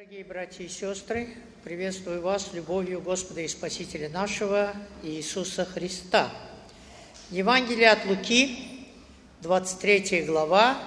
Дорогие братья и сестры, приветствую вас любовью Господа и Спасителя нашего Иисуса Христа. Евангелие от Луки, 23 глава,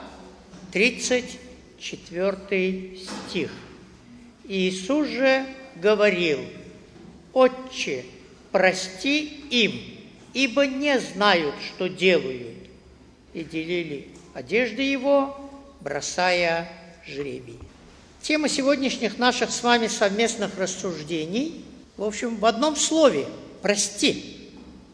34 стих. Иисус же говорил: «Отче, прости им, ибо не знают, что делают». И делили одежды его, бросая жребий. Тема сегодняшних наших с вами совместных рассуждений, в общем, в одном слове – прости.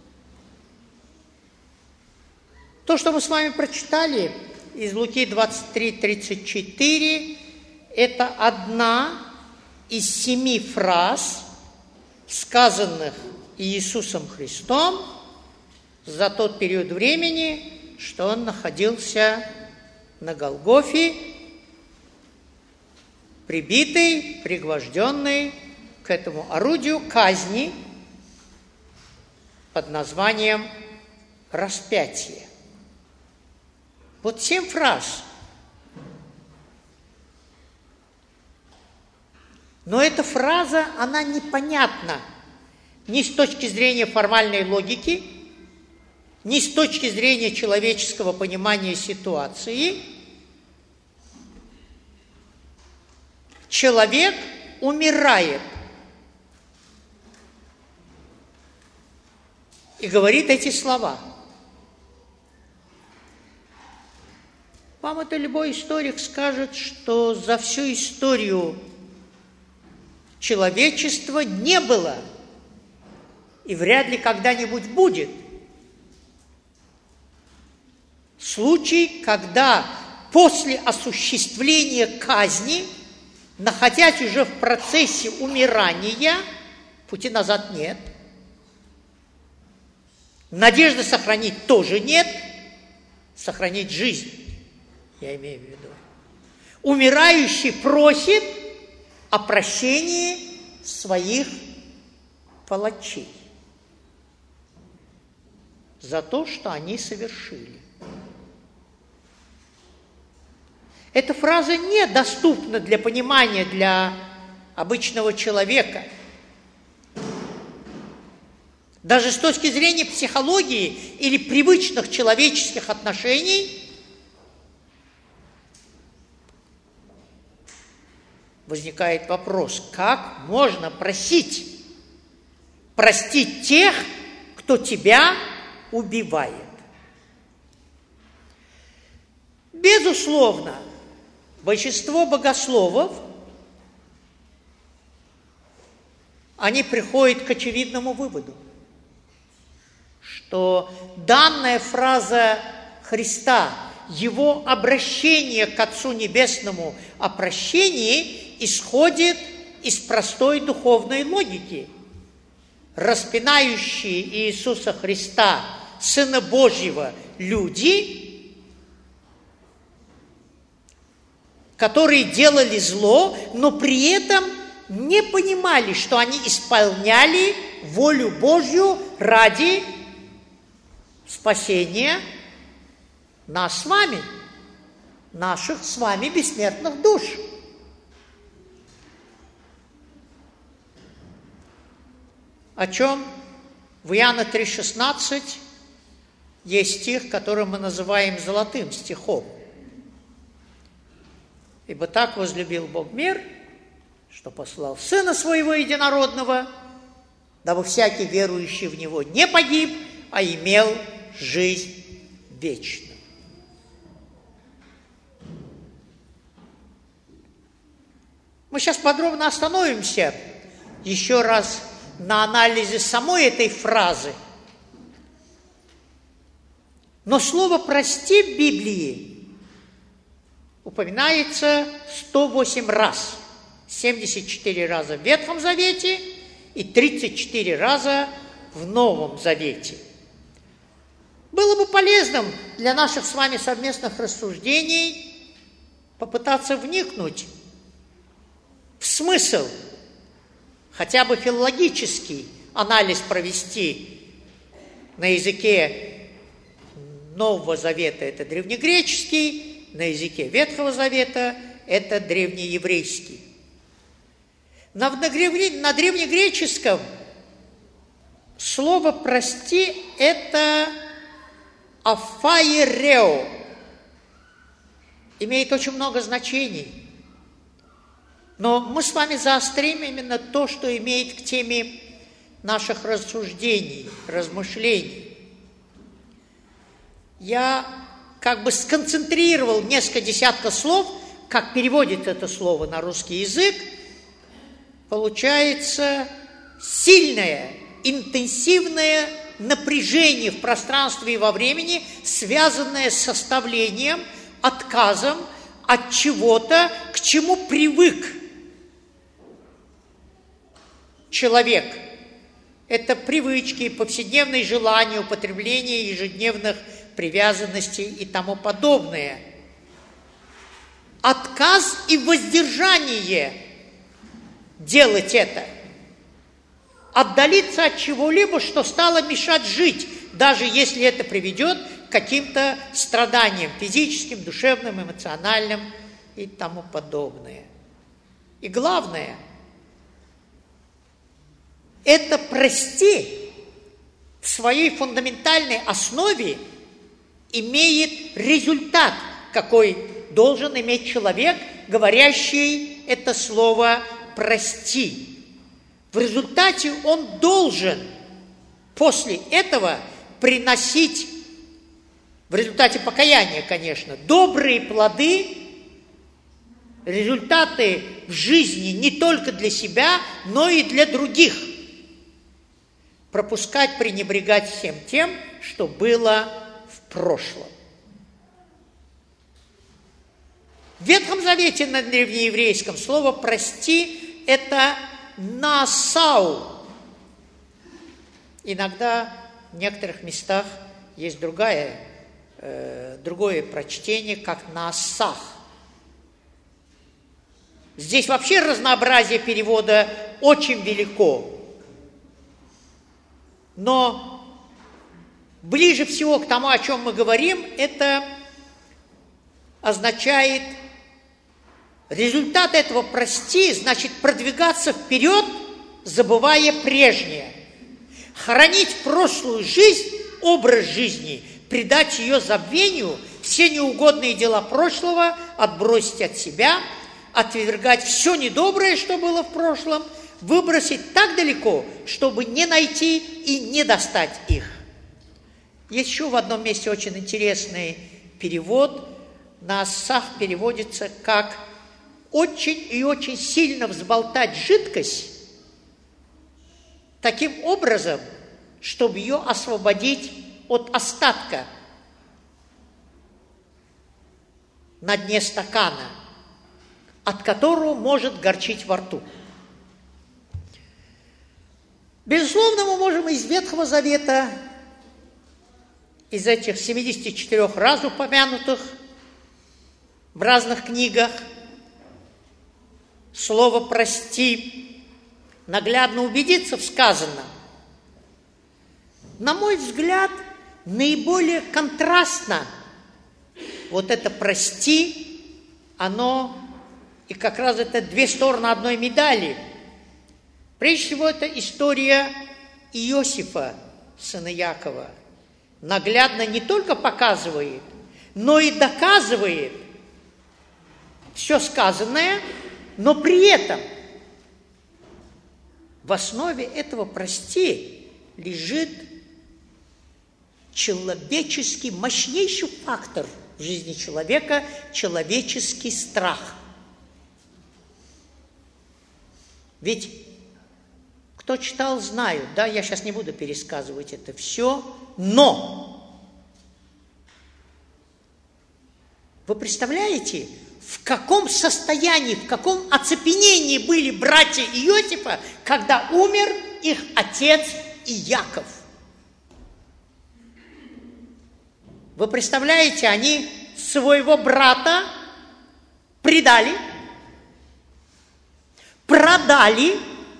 То, что мы с вами прочитали из Луки 23:34, это одна из 7 фраз, сказанных Иисусом Христом за тот период времени, что Он находился на Голгофе, прибитый, пригвожденный к этому орудию казни под названием распятие. Вот 7 фраз. Но эта фраза, она непонятна ни с точки зрения формальной логики, ни с точки зрения человеческого понимания ситуации. Человек умирает и говорит эти слова. Вам это любой историк скажет, что за всю историю человечества не было и вряд ли когда-нибудь будет случай, когда после осуществления казни, находясь уже в процессе умирания, пути назад нет. Надежды сохранить тоже нет. Сохранить жизнь, я имею в виду. Умирающий просит о прощении своих палачей за то, что они совершили. Эта фраза недоступна для понимания для обычного человека. Даже с точки зрения психологии или привычных человеческих отношений возникает вопрос: как можно простить тех, кто тебя убивает? Безусловно, большинство богословов, они приходят к очевидному выводу, что данная фраза Христа, Его обращение к Отцу Небесному о прощении исходит из простой духовной логики. Распинающие Иисуса Христа, Сына Божьего, люди, которые делали зло, но при этом не понимали, что они исполняли волю Божью ради спасения нас с вами, наших с вами бессмертных душ. О чем в Иоанна 3,16 есть стих, который мы называем золотым стихом. «Ибо так возлюбил Бог мир, что послал Сына Своего Единородного, дабы всякий верующий в Него не погиб, а имел жизнь вечную». Мы сейчас подробно остановимся еще раз на анализе самой этой фразы. Но слово «прости» в Библии упоминается 108 раз. 74 раза в Ветхом Завете и 34 раза в Новом Завете. Было бы полезным для наших с вами совместных рассуждений попытаться вникнуть в смысл, хотя бы филологический анализ провести на языке Нового Завета, это древнегреческий, на языке Ветхого Завета это древнееврейский. На древнегреческом слово «прости» – это «афаерео». Имеет очень много значений. Но мы с вами заострим именно то, что имеет к теме наших рассуждений, размышлений. Я как бы сконцентрировал несколько десятков слов, как переводится это слово на русский язык. Получается сильное, интенсивное напряжение в пространстве и во времени, связанное с составлением, отказом от чего-то, к чему привык человек. Это привычки, повседневные желания, употребление ежедневных привязанностей и тому подобное. Отказ и воздержание делать это. Отдалиться от чего-либо, что стало мешать жить, даже если это приведет к каким-то страданиям физическим, душевным, эмоциональным и тому подобное. И главное, это «прости» в своей фундаментальной основе имеет результат, какой должен иметь человек, говорящий это слово «прости». В результате он должен после этого приносить, в результате покаяния, конечно, добрые плоды, результаты в жизни не только для себя, но и для других. Пропускать, пренебрегать всем тем, что было в прошлом. В Ветхом Завете на древнееврейском слово «прости» – это «насау». Иногда в некоторых местах есть другое прочтение, как «насах». Здесь вообще разнообразие перевода очень велико. Но ближе всего к тому, о чем мы говорим, это означает результат этого «прости», значит продвигаться вперед, забывая прежнее. Хоронить прошлую жизнь, образ жизни, предать ее забвению, все неугодные дела прошлого отбросить от себя, отвергать все недоброе, что было в прошлом, выбросить так далеко, чтобы не найти и не достать их. Есть еще в одном месте очень интересный перевод. «Насах» переводится как «очень и очень сильно взболтать жидкость таким образом, чтобы ее освободить от остатка на дне стакана, от которого может горчить во рту». Безусловно, мы можем из Ветхого Завета, из этих 74 раз упомянутых в разных книгах, слово «прости» наглядно убедиться в сказанном. На мой взгляд, наиболее контрастно вот это «прости», оно и как раз это две стороны одной медали. Прежде всего, это история Иосифа, сына Якова. Наглядно не только показывает, но и доказывает все сказанное, но при этом в основе этого «прости» лежит человеческий, мощнейший фактор в жизни человека – человеческий страх. Ведь кто читал, знают, да, я сейчас не буду пересказывать это все, но вы представляете, в каком состоянии, в каком оцепенении были братья Иосифа, когда умер их отец Иаков? Вы представляете, они своего брата предали, продали,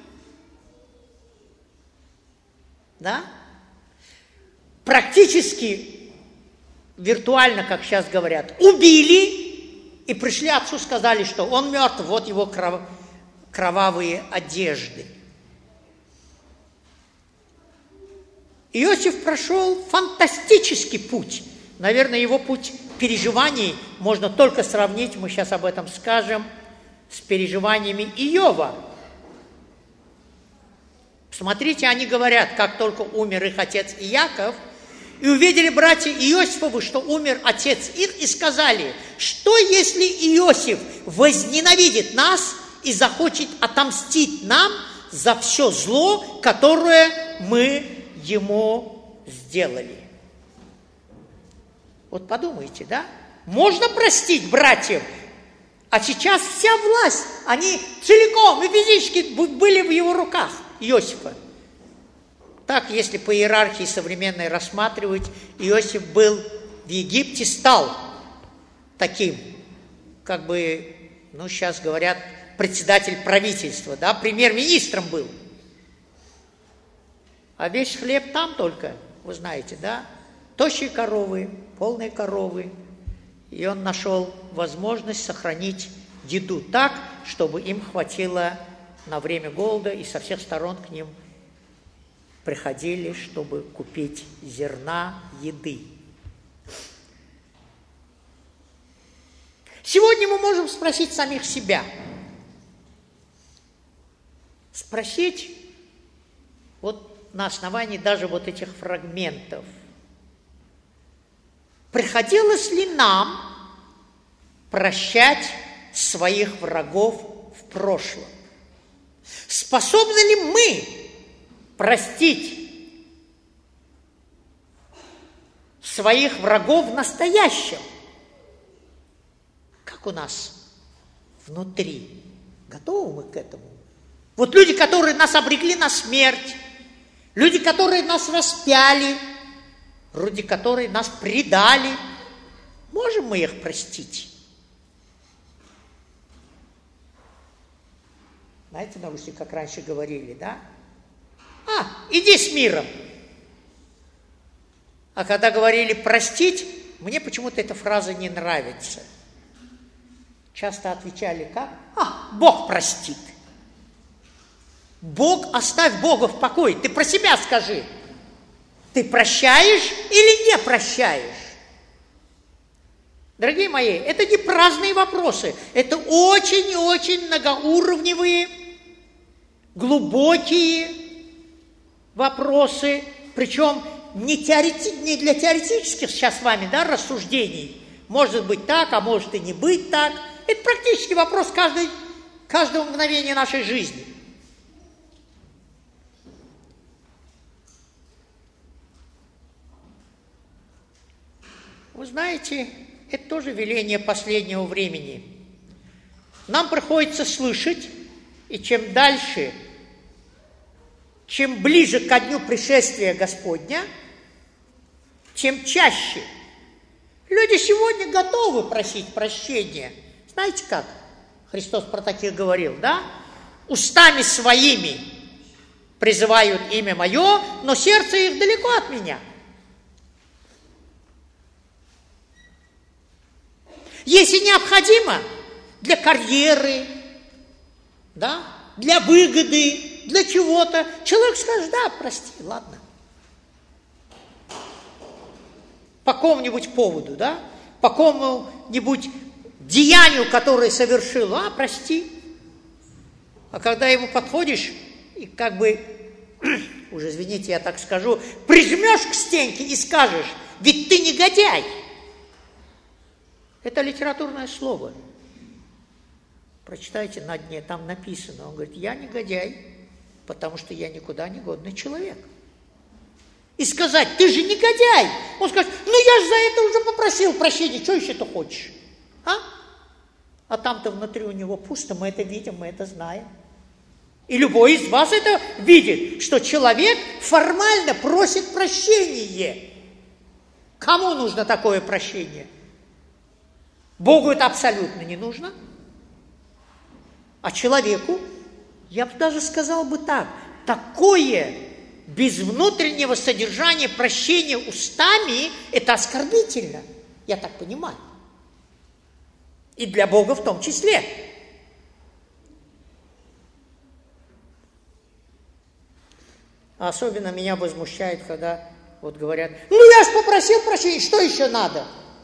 да? Практически, виртуально, как сейчас говорят, убили и пришли отцу, сказали, что он мертв, вот его кровавые одежды. Иосиф прошел фантастический путь. Наверное, его путь переживаний можно только сравнить, мы сейчас об этом скажем, с переживаниями Иова. Смотрите, они говорят, как только умер их отец Иаков, и увидели братья Иосифовы, что умер отец их, и сказали, что если Иосиф возненавидит нас и захочет отомстить нам за все зло, которое мы ему сделали. Вот подумайте, да? Можно простить братьев, а сейчас вся власть, они целиком и физически были в его руках, Иосифа. Так, если по иерархии современной рассматривать, Иосиф был в Египте, стал таким, как бы, сейчас говорят, председатель правительства, да, премьер-министром был. А весь хлеб там только, вы знаете, да, тощие коровы, полные коровы. И он нашел возможность сохранить еду так, чтобы им хватило на время голода, и со всех сторон к ним приходили, чтобы купить зерна, еды. Сегодня мы можем спросить самих себя. Спросить вот на основании даже вот этих фрагментов. Приходилось ли нам прощать своих врагов в прошлом? Способны ли мы простить своих врагов в настоящем? Как у нас внутри? Готовы мы к этому? Вот люди, которые нас обрекли на смерть, люди, которые нас распяли, люди, которые нас предали, можем мы их простить? Знаете, на Руси, как раньше говорили, да? Иди с миром. А когда говорили простить, мне почему-то эта фраза не нравится. Часто отвечали как? Бог простит. Бог, оставь Бога в покое. Ты про себя скажи. Ты прощаешь или не прощаешь? Дорогие мои, это не праздные вопросы. Это очень и очень многоуровневые, глубокие вопросы. Причем не для теоретических сейчас с вами, да, рассуждений. Может быть так, а может и не быть так. Это практически вопрос каждого мгновения нашей жизни. Вы знаете, это тоже веление последнего времени. Нам приходится слышать, и чем дальше, чем ближе ко дню пришествия Господня, тем чаще. Люди сегодня готовы просить прощения. Знаете как? Христос про таких говорил, да? Устами своими призывают имя мое, но сердце их далеко от меня. Если необходимо для карьеры, да, для выгоды, для чего-то, человек скажет, да, прости, ладно. По какому-нибудь поводу, да, по какому-нибудь деянию, которое совершил, прости. А когда ему подходишь и как бы, уже извините, я так скажу, прижмешь к стенке и скажешь, ведь ты негодяй. Это литературное слово. Прочитайте на дне, там написано. Он говорит, я негодяй, потому что я никуда не годный человек. И сказать, ты же негодяй. Он скажет, я же за это уже попросил прощения, что еще ты хочешь? А там-то внутри у него пусто, мы это видим, мы это знаем. И любой из вас это видит, что человек формально просит прощения. Кому нужно такое прощение? Богу это абсолютно не нужно. А человеку, я бы даже сказал бы так, такое без внутреннего содержания прощения устами, это оскорбительно. Я так понимаю. И для Бога в том числе. А особенно меня возмущает, когда вот говорят: ну я ж попросил прощения, что еще надо?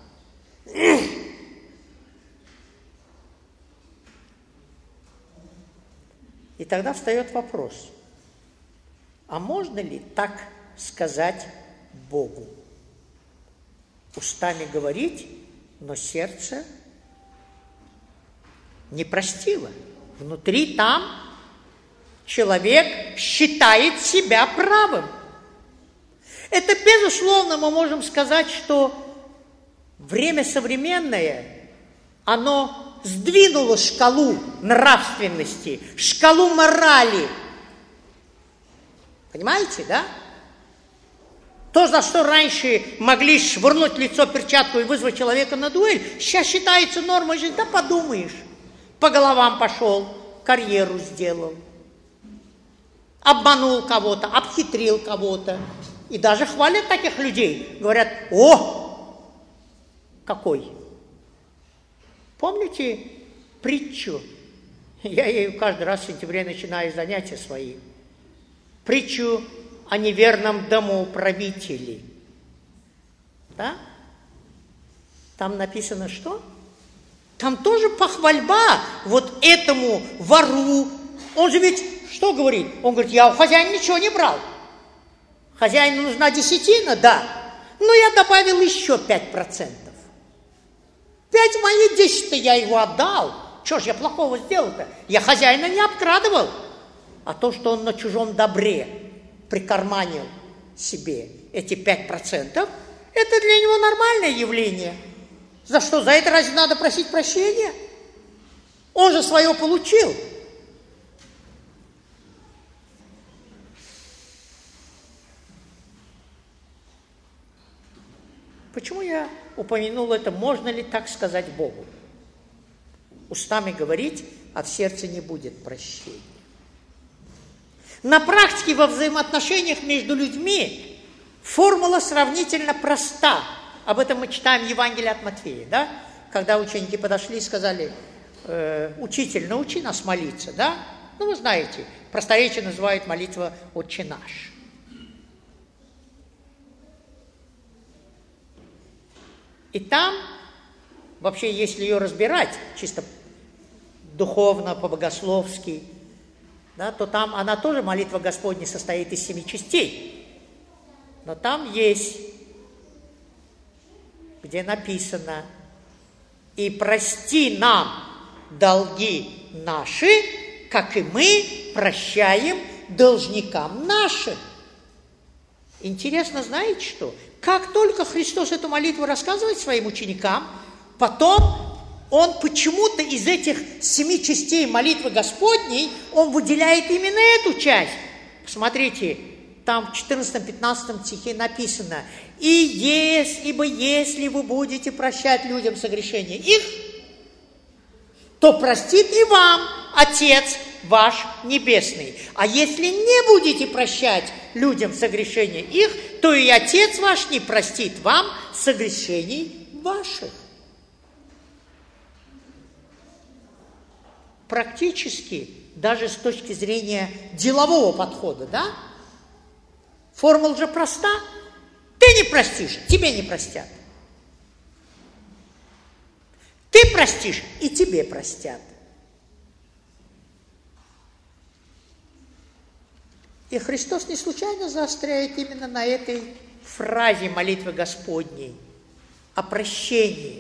И тогда встает вопрос: а можно ли так сказать Богу? Устами говорить, но сердце не простило. Внутри там человек считает себя правым. Это, безусловно, мы можем сказать, что время современное, оно сдвинуло шкалу нравственности, шкалу морали. Понимаете, да? То, за что раньше могли швырнуть в лицо перчатку и вызвать человека на дуэль, сейчас считается нормой жизни. Да подумаешь, по головам пошел, карьеру сделал, обманул кого-то, обхитрил кого-то. И даже хвалят таких людей. Говорят: о, какой. Помните притчу? Я ею каждый раз в сентябре начинаю занятия свои. Притчу о неверном домоуправителе. Да? Там написано что? Там тоже похвальба вот этому вору. Он же ведь что говорит? Он говорит: я у хозяина ничего не брал. Хозяину нужна десятина, да. Но я добавил еще 5%. 5 мои 10-то я его отдал. Что ж я плохого сделал-то? Я хозяина не обкрадывал. А то, что он на чужом добре прикарманил себе эти 5%, это для него нормальное явление. За что? За это разве надо просить прощения? Он же свое получил. Почему я упомянул это? Можно ли так сказать Богу? Устами говорить, а в сердце не будет прощения. На практике во взаимоотношениях между людьми формула сравнительно проста. Об этом мы читаем в Евангелии от Матфея, да? Когда ученики подошли и сказали: учитель, научи нас молиться, да? Ну, вы знаете, просторечие называют молитва «Отче наш». И там, вообще, если ее разбирать, чисто духовно, по-богословски, да, то там она тоже, молитва Господня, состоит из 7 частей. Но там есть, где написано: «И прости нам долги наши, как и мы прощаем должникам нашим». Интересно, знаете что? Как только Христос эту молитву рассказывает своим ученикам, потом Он почему-то из этих 7 частей молитвы Господней, Он выделяет именно эту часть. Посмотрите, там в 14-15 стихе написано: ибо если вы будете прощать людям согрешения их, то простит и вам Отец ваш Небесный. А если не будете прощать людям согрешения их, то и Отец ваш не простит вам согрешений ваших. Практически, даже с точки зрения делового подхода, да? Формула же проста. Ты не простишь, тебе не простят. Ты простишь, и тебе простят. И Христос не случайно заостряет именно на этой фразе молитвы Господней о прощении.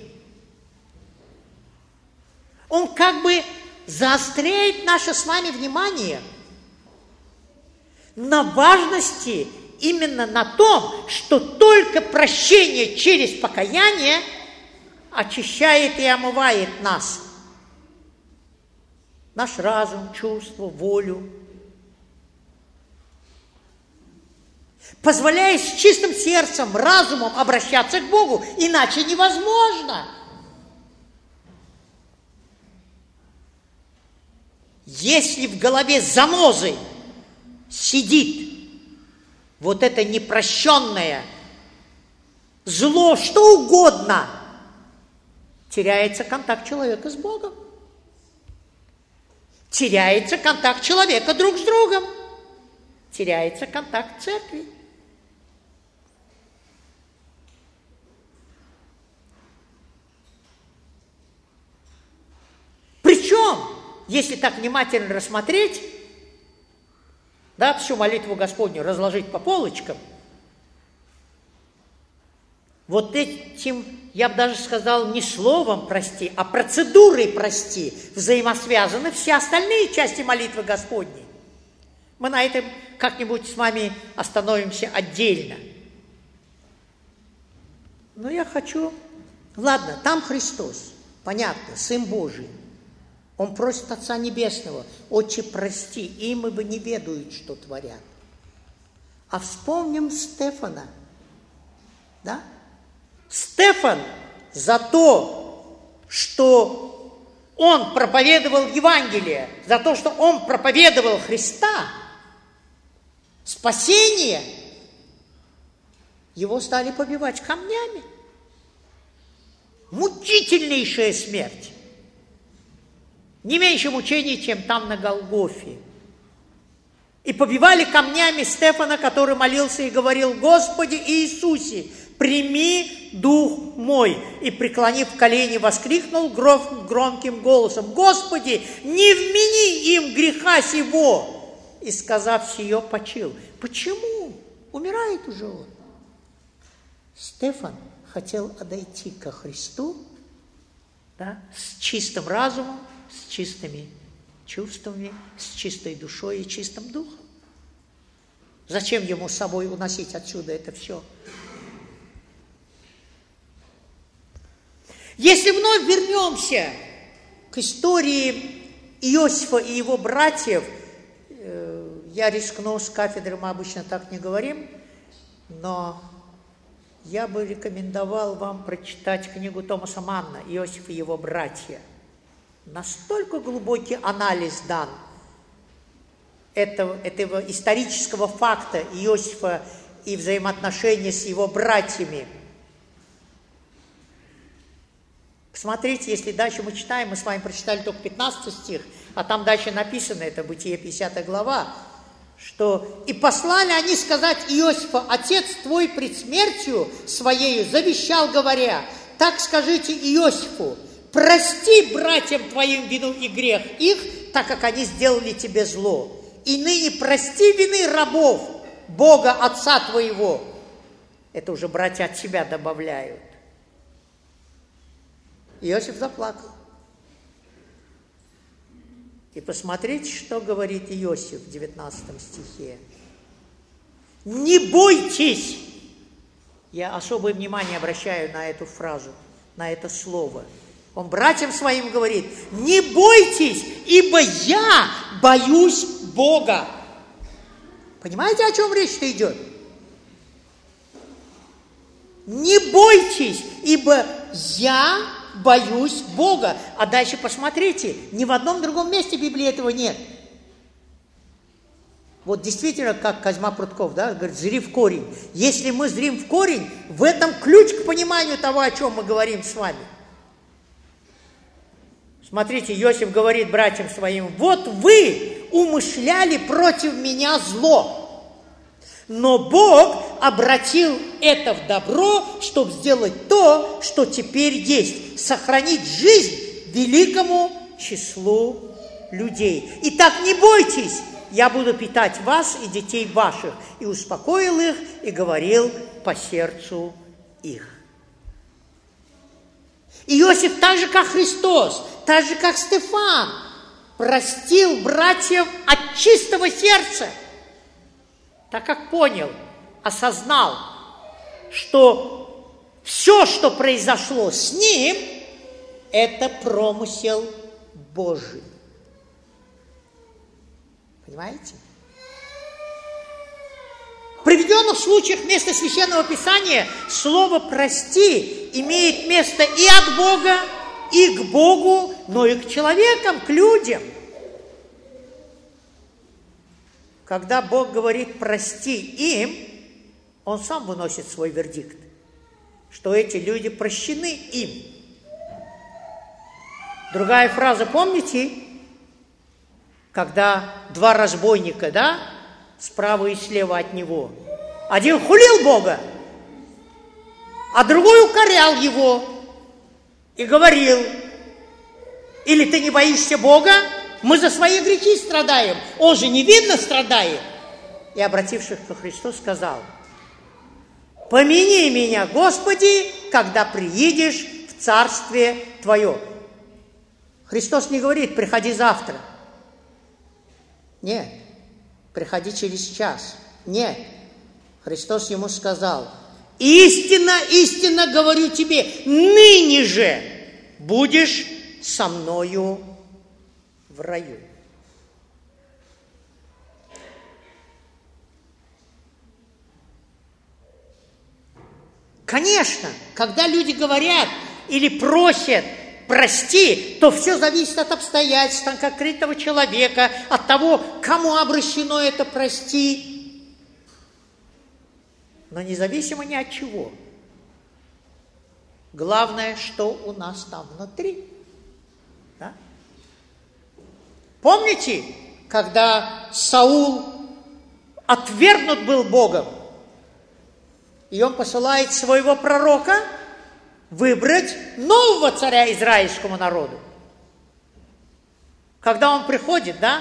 Он как бы заостряет наше с вами внимание на важности именно на том, что только прощение через покаяние очищает и омывает нас. Наш разум, чувство, волю. Позволяя с чистым сердцем, разумом обращаться к Богу, иначе невозможно. Если в голове занозой сидит вот это непрощенное зло, что угодно, теряется контакт человека с Богом. Теряется контакт человека друг с другом. теряется контакт церкви. Причем, если так внимательно рассмотреть, да, всю молитву Господню разложить по полочкам, вот этим, я бы даже сказал, не словом прости, а процедурой прости взаимосвязаны все остальные части молитвы Господней. Мы на этом как-нибудь с вами остановимся отдельно. Но я хочу... Ладно, там Христос, понятно, Сын Божий. Он просит Отца Небесного: «Отче, прости, им ибо не ведают, что творят». А вспомним Стефана, да? Стефан за то, что он проповедовал Евангелие, за то, что он проповедовал Христа, спасение, его стали побивать камнями. Мучительнейшая смерть. Не меньше мучений, чем там на Голгофе. И побивали камнями Стефана, который молился и говорил: «Господи Иисусе, прими дух мой». И, преклонив колени, воскликнул громким голосом: «Господи, не вмени им греха сего!» И, сказав сие, почил. Почему? Умирает уже он. Стефан хотел отойти ко Христу, да, с чистым разумом, с чистыми чувствами, с чистой душой и чистым духом. Зачем ему с собой уносить отсюда это все? Если вновь вернемся к истории Иосифа и его братьев, я рискну, с кафедры мы обычно так не говорим, но я бы рекомендовал вам прочитать книгу Томаса Манна «Иосиф и его братья». Настолько глубокий анализ дан этого исторического факта Иосифа и взаимоотношения с его братьями. Посмотрите, если дальше мы читаем, мы с вами прочитали только 15 стих, а там дальше написано, это Бытие 50 глава, что «И послали они сказать Иосифа: отец твой пред смертью своею завещал, говоря: так скажите Иосифу: прости братьям твоим вину и грех их, так как они сделали тебе зло. И ныне прости вины рабов Бога Отца твоего». Это уже братья от себя добавляют. Иосиф заплакал. И посмотрите, что говорит Иосиф в 19 стихе. «Не бойтесь!» Я особое внимание обращаю на эту фразу, на это слово. Он братьям своим говорит: «Не бойтесь, ибо я боюсь Бога». Понимаете, о чем речь-то идет? Не бойтесь, ибо я боюсь Бога. А дальше посмотрите, ни в одном другом месте Библии этого нет. Вот действительно, как Козьма Прутков, да, говорит, зри в корень. Если мы зрим в корень, в этом ключ к пониманию того, о чем мы говорим с вами. Смотрите, Иосиф говорит братьям своим: вот вы умышляли против меня зло, но Бог обратил это в добро, чтобы сделать то, что теперь есть, сохранить жизнь великому числу людей. Итак, не бойтесь, я буду питать вас и детей ваших. И успокоил их, и говорил по сердцу их. Иосиф, так же, как Христос, так же, как Стефан, простил братьев от чистого сердца, так как понял, осознал, что все, что произошло с ним, это промысел Божий. Понимаете? В приведенных случаях вместо Священного Писания слово «прости» имеет место и от Бога, и к Богу, но и к человекам, к людям. Когда Бог говорит «прости им», Он сам выносит свой вердикт, что эти люди прощены им. Другая фраза, помните, когда два разбойника, да, справа и слева от него. Один хулил Бога, а другой укорял его и говорил: или ты не боишься Бога? Мы за свои грехи страдаем, он же невинно страдает. И, обратившись ко Христу, сказал: помяни меня, Господи, когда приедешь в Царствие Твое. Христос не говорит: приходи завтра. Нет. Приходи через час. Нет. Христос ему сказал: истинно, истинно говорю тебе, ныне же будешь со мною в раю. Конечно, когда люди говорят или просят прости, то все зависит от обстоятельств, от конкретного человека, от того, кому обращено это прости. Но независимо ни от чего. Главное, что у нас там внутри. Да? Помните, когда Саул отвергнут был Богом, и он посылает своего пророка выбрать нового царя израильскому народу. Когда он приходит, да,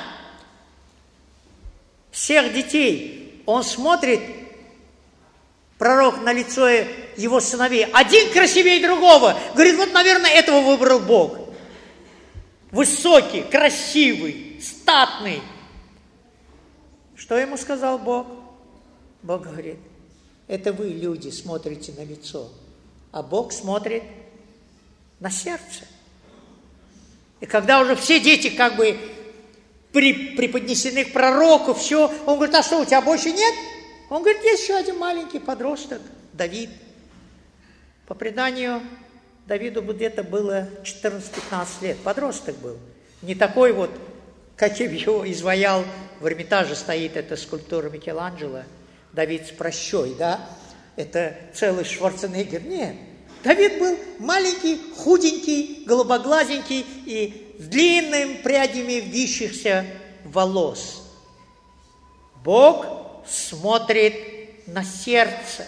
всех детей, он смотрит, пророк, на лицо его сыновей, один красивее другого. Говорит: вот, наверное, этого выбрал Бог. Высокий, красивый, статный. Что ему сказал Бог? Бог говорит: это вы, люди, смотрите на лицо, а Бог смотрит на сердце. И когда уже все дети как бы преподнесены к пророку, все, он говорит: а что, у тебя больше нет? Он говорит: есть еще один маленький подросток, Давид. По преданию, Давиду где-то было 14-15 лет, подросток был. Не такой вот, каким его изваял, в Эрмитаже стоит эта скульптура Микеланджело, Давид с прощой, да? Это целый Шварценеггер. Нет, Давид был маленький, худенький, голубоглазенький и с длинными прядями вьющихся волос. Бог смотрит на сердце.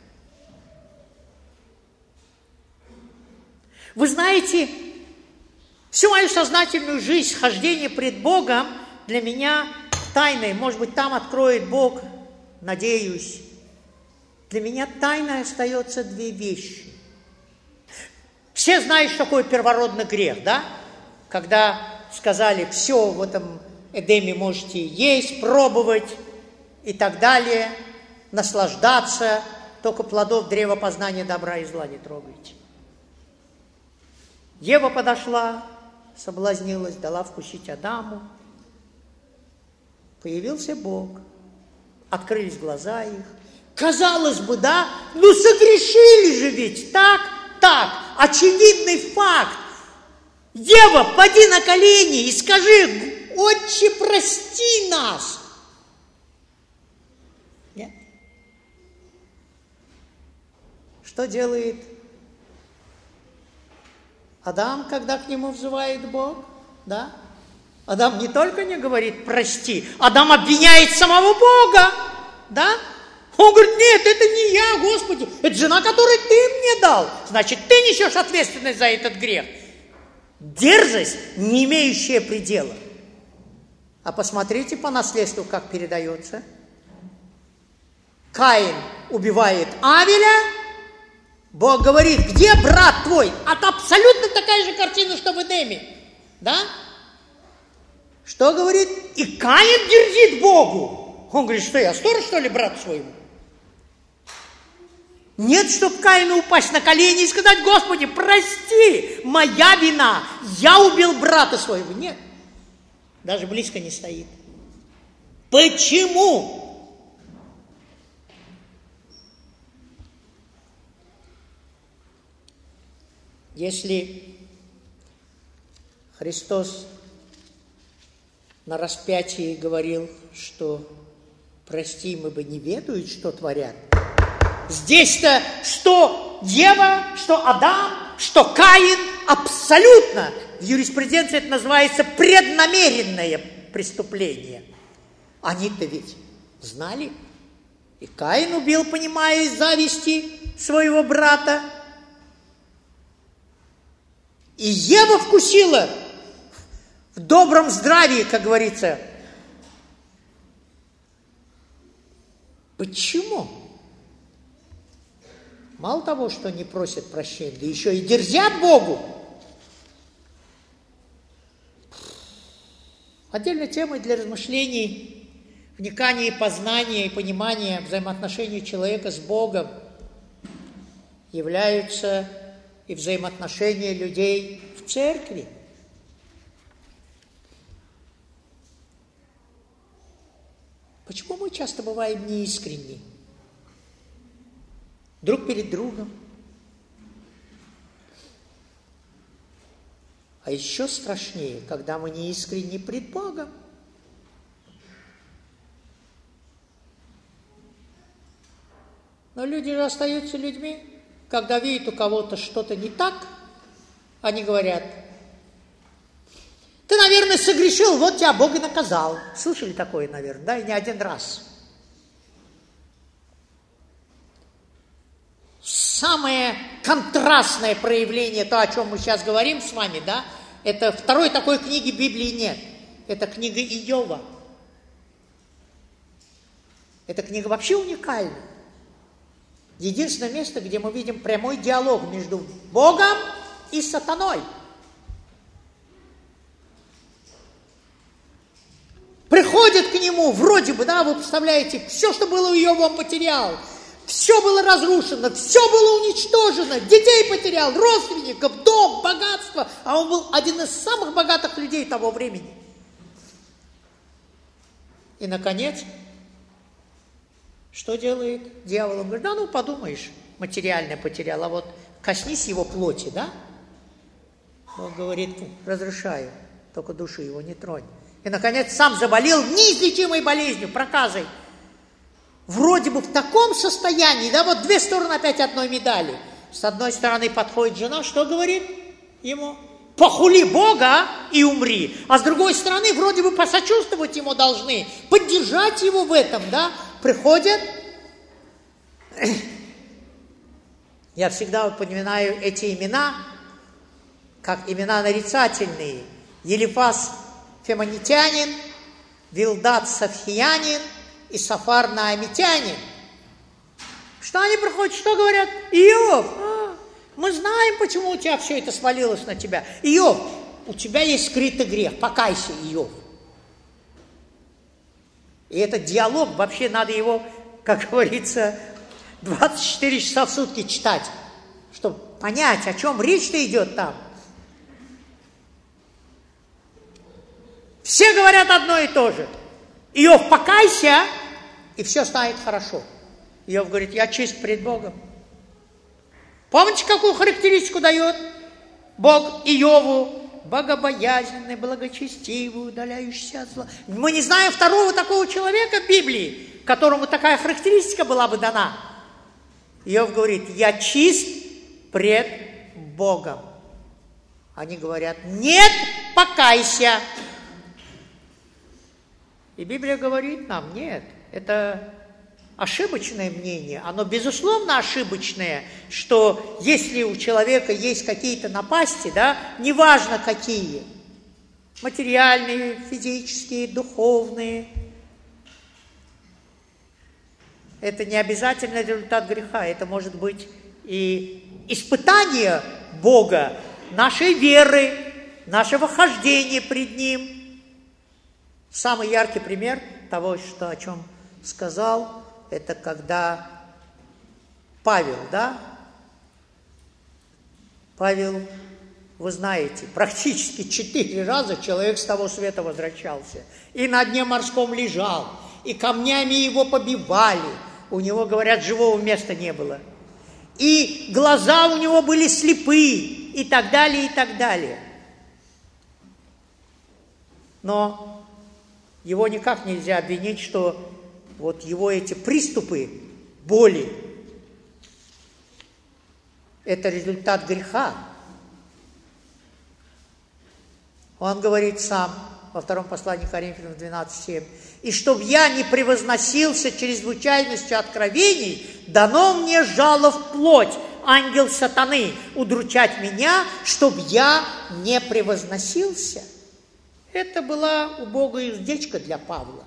Вы знаете, всю мою сознательную жизнь, хождение пред Богом для меня тайной. Может быть, там откроет Бог, надеюсь. Для меня тайной остается две вещи. Все знают, что такое первородный грех, да? Когда сказали: все в этом Эдеме можете есть, пробовать и так далее, наслаждаться, только плодов древа познания добра и зла не трогайте. Ева подошла, соблазнилась, дала вкусить Адаму. Появился Бог, открылись глаза их. Казалось бы, да, ну согрешили же ведь, так, очевидный факт. Ева, поди на колени и скажи: Отче, прости нас. Нет. Что делает Адам, когда к нему взывает Бог? Да? Адам не только не говорит прости, Адам обвиняет самого Бога. Да? Он говорит: нет, это не я, Господи, это жена, которую ты мне дал. Значит, ты несешь ответственность за этот грех. Дерзость, не имеющая предела. А посмотрите по наследству, как передается. Каин убивает Авеля. Бог говорит: где брат твой? Это абсолютно такая же картина, что в Эдеме. Да? Что говорит? И Каин дерзит Богу. Он говорит: что я сторож, что ли, брату своему? Нет, чтоб Каину упасть на колени и сказать: Господи, прости, моя вина, я убил брата своего. Нет, даже близко не стоит. Почему? Если Христос на распятии говорил, что прости, мы бы не ведают, что творят, здесь-то что Ева, что Адам, что Каин, абсолютно, в юриспруденции это называется преднамеренное преступление. Они-то ведь Знали. И Каин убил, понимая, из зависти своего брата. И Ева вкусила в добром здравии, как говорится. Почему? Мало того, что не просят прощения, да еще и дерзят Богу. Отдельной темой для размышлений, вникания, познания и понимания взаимоотношений человека с Богом являются и взаимоотношения людей в церкви. Почему мы часто бываем неискренни? Друг перед другом. А еще страшнее, когда мы неискренни пред Богом. Но люди же остаются людьми. Когда видят у кого-то что-то не так, они говорят: ты, наверное, согрешил, вот тебя Бог и наказал. Слышали такое, наверное, да, и не один раз. Самое контрастное проявление, то, о чем мы сейчас говорим с вами, да, это второй такой книги Библии нет. Это книга Иова. Эта книга вообще уникальна. Единственное место, где мы видим прямой диалог между Богом и сатаной. Приходит к нему, вроде бы, да, вы представляете, все, что было у Иова, он потерял. Все было разрушено, все было уничтожено, детей потерял, родственников, дом, богатство. А он был один из самых богатых людей того времени. И, наконец, что делает дьявол? Он говорит: да ну подумаешь, материальное потерял, а вот коснись его плоти, да? Он говорит: разрешаю, только души его не тронь. И, наконец, сам заболел неизлечимой болезнью, проказой. Вроде бы в таком состоянии, да, вот две стороны опять одной медали. С одной стороны подходит жена, что говорит ему? Похули Бога и умри. А с другой стороны, вроде бы посочувствовать ему должны, поддержать его в этом, да. Приходят, я всегда упоминаю эти имена, как имена нарицательные. Елифаз Фемонитянин, Вилдат Сафхиянин и Сафар Наамитянин. Что они приходят, что говорят? Иов, мы знаем, почему у тебя все это свалилось на тебя. Иов, у тебя есть скрытый грех, покайся, Иов. И этот диалог, вообще надо его, как говорится, 24 часа в сутки читать, чтобы понять, о чем речь-то идет там. Все говорят одно и то же. Иов, покайся, и все станет хорошо. Иов говорит: я чист пред Богом. Помните, какую характеристику дает Бог Иову? Богобоязненный, благочестивый, удаляющийся от зла. Мы не знаем второго такого человека в Библии, которому такая характеристика была бы дана. Иов говорит: я чист пред Богом. Они говорят: нет, покайся. И Библия говорит нам: нет, это ошибочное мнение. Оно безусловно ошибочное, что если у человека есть какие-то напасти, да, неважно какие, материальные, физические, духовные, это не обязательно результат греха, это может быть и испытание Бога, нашей веры, нашего хождения пред Ним. Самый яркий пример того, что, о чем сказал, это когда Павел, да? Павел, вы знаете, практически 4 раза человек с того света возвращался. И на дне морском лежал, и камнями его побивали. У него, говорят, живого места не было. И глаза у него были слепые, и так далее, и так далее. Но его никак нельзя обвинить, что вот его эти приступы боли – это результат греха. Он говорит сам: во втором послании Коринфянам 12:7. И чтоб я не превозносился чрезвычайностью откровений, дано мне жало в плоть, ангел сатаны, удручать меня, чтоб я не превозносился. Это была убогая уздечка для Павла.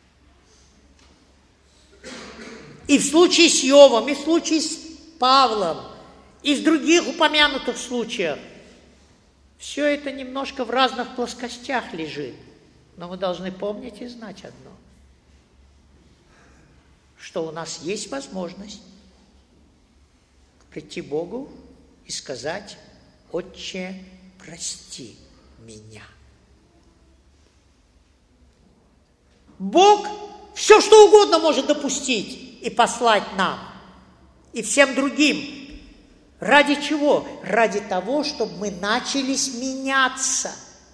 И в случае с Иовом, и в случае с Павлом, и в других упомянутых случаях, все это немножко в разных плоскостях лежит. Но мы должны помнить и знать одно, что у нас есть возможность прийти к Богу и сказать: «Отче, прости меня». Бог все, что угодно может допустить и послать нам, и всем другим. Ради чего? Ради того, чтобы мы начали меняться.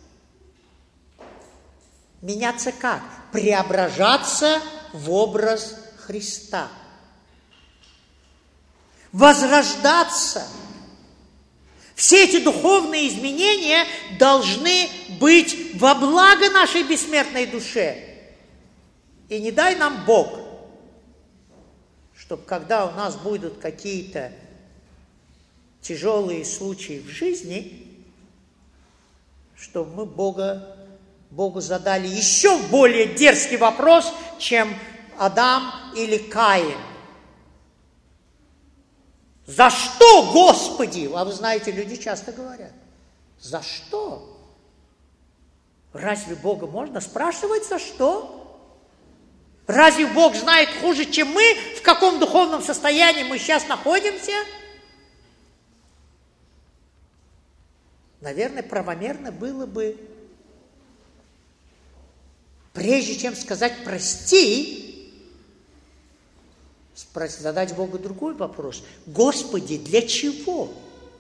Меняться как? Преображаться в образ Христа. Возрождаться. Все эти духовные изменения должны быть во благо нашей бессмертной душе. И не дай нам Бог, чтобы когда у нас будут какие-то тяжелые случаи в жизни, чтобы мы Богу задали еще более дерзкий вопрос, чем Адам или Каин. За что, Господи? А вы знаете, люди часто говорят: за что? Разве Бога можно спрашивать, за что? Разве Бог знает хуже, чем мы, в каком духовном состоянии мы сейчас находимся? Наверное, правомерно было бы, прежде чем сказать «прости», задать Богу другой вопрос. Господи, для чего?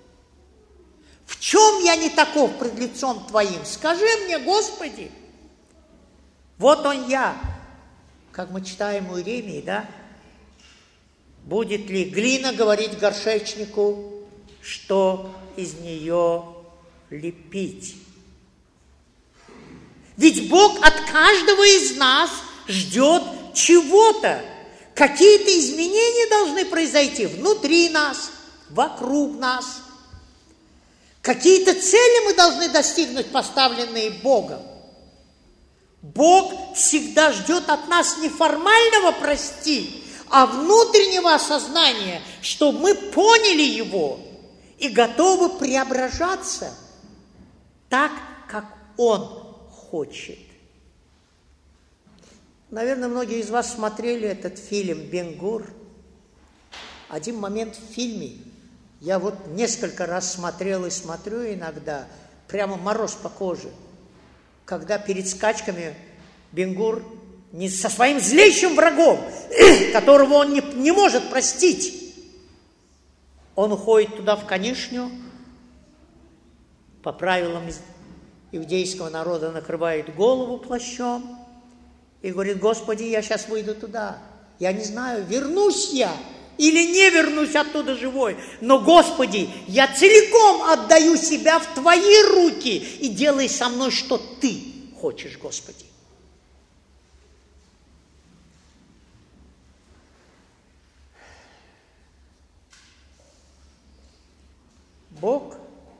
В чем я не таков пред лицом Твоим? Скажи мне, Господи. Вот он я. Как мы читаем у Иеремии, да? Будет ли глина говорить горшечнику, что из нее лепить? Ведь Бог от каждого из нас ждет чего-то. Какие-то изменения должны произойти внутри нас, вокруг нас. Какие-то цели мы должны достигнуть, поставленные Богом. Бог всегда ждет от нас не формального «прости», а внутреннего осознания, что мы поняли Его и готовы преображаться так, как Он хочет. Наверное, многие из вас смотрели этот фильм «Бен-Гур». Один момент в фильме, я вот несколько раз смотрел и смотрю иногда, прямо мороз по коже, когда перед скачками Бен-Гур не со своим злейшим врагом, которого он не может простить, он уходит туда в конюшню, по правилам иудейского народа накрывает голову плащом и говорит: Господи, я сейчас выйду туда, я не знаю, вернусь я или не вернусь оттуда живой, но, Господи, я целиком отдаю себя в Твои руки и делай со мной, что Ты хочешь, Господи. Бог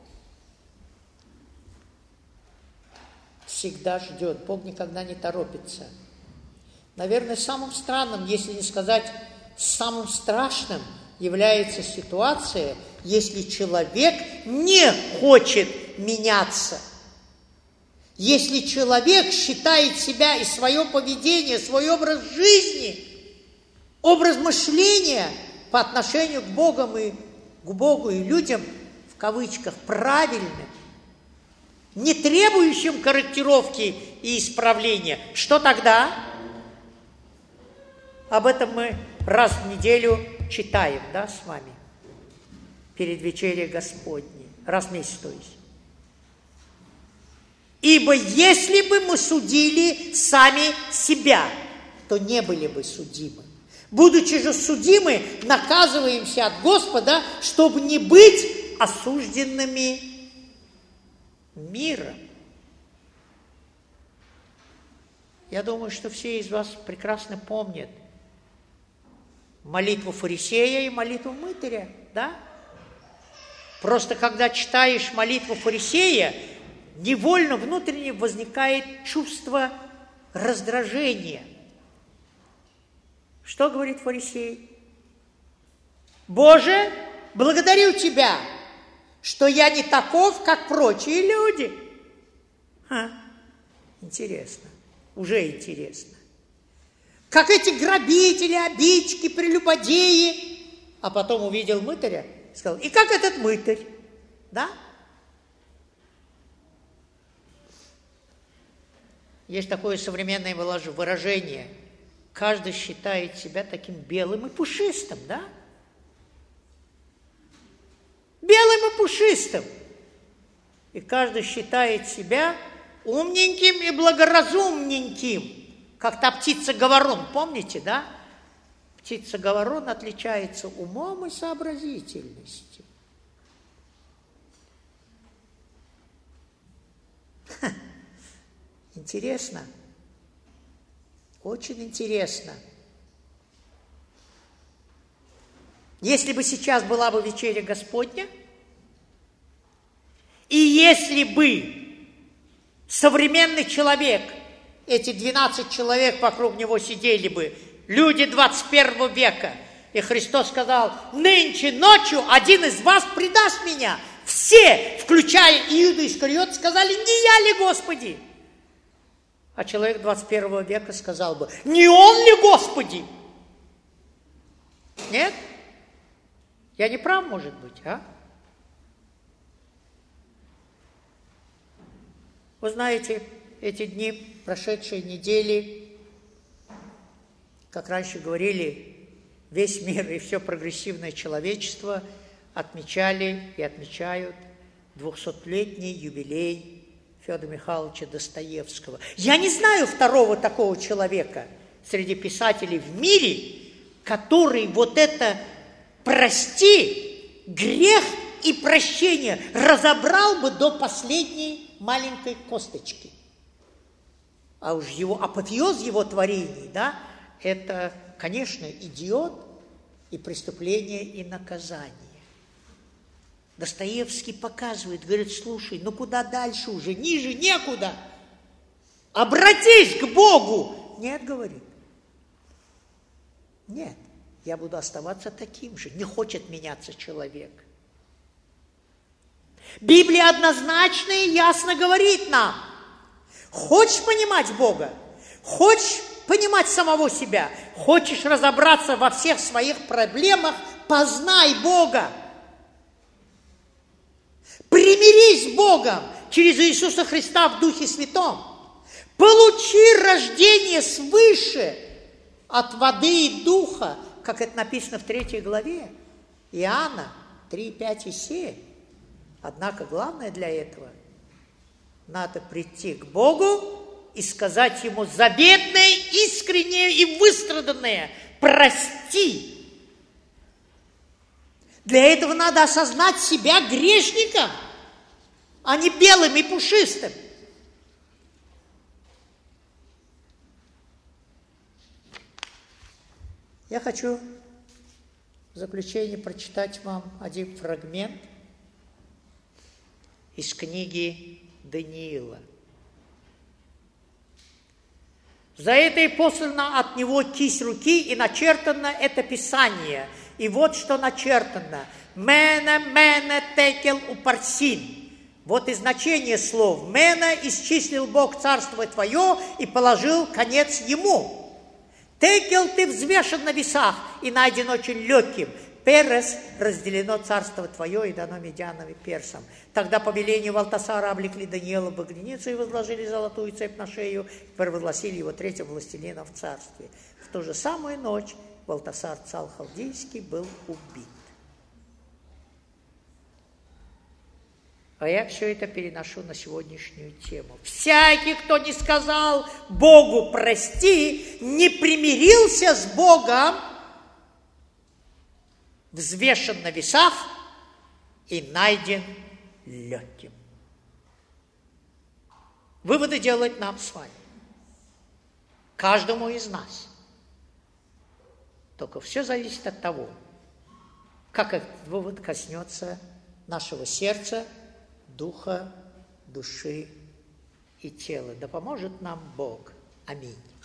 всегда ждет, Бог никогда не торопится. Наверное, самым странным, если не сказать самым страшным, является ситуация, если человек не хочет меняться. Если человек считает себя и свое поведение, свой образ жизни, образ мышления по отношению к Богу и людям, в кавычках, правильным, не требующим корректировки и исправления, что тогда? Об этом мы раз в неделю читаем, да, с вами, перед вечерей Господней, раз в месяц, то есть. Ибо если бы мы судили сами себя, то не были бы судимы. Будучи же судимы, наказываемся от Господа, чтобы не быть осужденными миром. Я думаю, что все из вас прекрасно помнят молитву фарисея и молитву мытаря, да? Просто когда читаешь молитву фарисея, невольно внутренне возникает чувство раздражения. Что говорит фарисей? Боже, благодарю Тебя, что я не таков, как прочие люди. Интересно, уже интересно. Как эти грабители, обидчики, прелюбодеи. А потом увидел мытаря и сказал, и как этот мытарь, да? Есть такое современное выражение. Каждый считает себя таким белым и пушистым, да? Белым и пушистым. И каждый считает себя умненьким и благоразумненьким. Как та птица-говорун, помните, да? Птица-говорун отличается умом и сообразительностью. Интересно. Очень интересно. Если бы сейчас была бы вечеря Господня, и если бы современный человек, эти 12 человек вокруг него сидели бы, люди 21 века, и Христос сказал, нынче ночью один из вас предаст меня. Все, включая Иуду Искариот, сказали, не я ли, Господи? А человек 21 века сказал бы, не он ли, Господи? Нет? Я не прав, может быть, а? Вы знаете, эти дни, прошедшие недели, как раньше говорили, весь мир и все прогрессивное человечество отмечали и отмечают 200-летний юбилей Федора Михайловича Достоевского. Я не знаю второго такого человека среди писателей в мире, который вот это «прости», грех и прощение разобрал бы до последней маленькой косточки. А уж его апофеоз его творений, да, это, конечно, идиот и преступление и наказание. Достоевский показывает, говорит, слушай, ну куда дальше уже, ниже некуда. Обратись к Богу. Нет, говорит. Нет, я буду оставаться таким же. Не хочет меняться человек. Библия однозначно и ясно говорит нам, хочешь понимать Бога, хочешь понимать самого себя, хочешь разобраться во всех своих проблемах, познай Бога. Примирись с Богом через Иисуса Христа в Духе Святом. Получи рождение свыше от воды и духа, как это написано в 3 главе Иоанна 3, 5 и 7. Однако главное для этого надо прийти к Богу и сказать Ему заветное, искреннее и выстраданное «прости». Для этого надо осознать себя грешником, а не белым и пушистым. Я хочу в заключение прочитать вам один фрагмент из книги Даниила. За это и послана от него кисть руки, и начертано это Писание. И вот что начертано. «Мене, мене, текел упарсин». Вот и значение слов. «Мене исчислил Бог царство твое и положил конец ему». «Текел ты взвешен на весах и найден очень легким». «Перес разделено царство твое и дано медянам и персам». Тогда по велению Валтасара облекли Даниила в багряницу и возложили золотую цепь на шею, и провозгласили его третьим властелином в царстве. В ту же самую ночь Валтасар царь Халдейский был убит. А я все это переношу на сегодняшнюю тему. Всякий, кто не сказал Богу «прости», не примирился с Богом, взвешен на весах и найден легким. Выводы делать нам с вами. каждому из нас. Только все зависит от того, как этот вывод коснется нашего сердца, духа, души и тела. Да поможет нам Бог. Аминь.